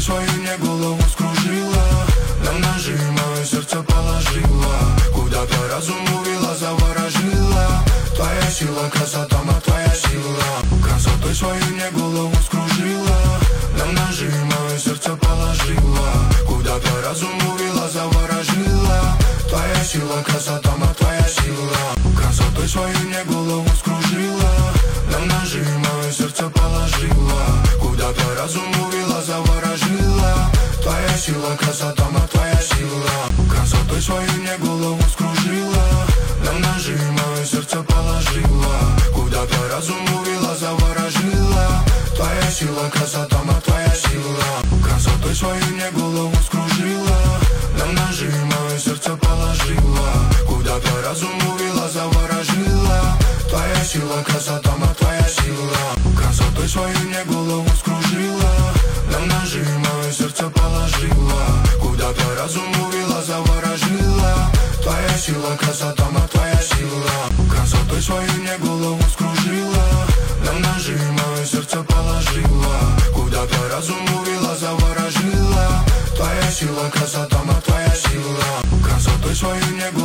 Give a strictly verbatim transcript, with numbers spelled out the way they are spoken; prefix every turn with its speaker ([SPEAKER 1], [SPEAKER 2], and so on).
[SPEAKER 1] Красотой свою мне голову скружила, на ножи мое сердце положила, куда-то разум увела, заворожила. Твоя сила, красота, ма, твоя сила. Красотой свою мне голову скружила, на ножи мое сердце положила, куда-то разум увела, заворожила. Твоя сила, красота, ма, твоя сила. Красотой свою мне голову скружила, на ножи мое сердце положила, куда-то разум увела, заворожила. Твоя сила, красота, ма, твоя сила. Красотой свою мне голову скружила, на ножи мое сердце положила, куда-то разум увела, заворожила. Твоя сила, красота, ма, твоя сила. Красотой свою мне голову скружила, на ножи мое сердце положила, куда-то разум увела, заворожила. Твоя сила, красота, ма, твоя сила. Красотой свою мне голову скружила, на ножи мое сердце положила, куда-то разум увела, заворожила. Твоя сила, красота, ма, твоя сила. Красотой свою мне голову скружила, на ножи мое сердце положила, куда-то разум увела, заворожила. Твоя сила, красота, ма, твоя сила. Красотой свою мне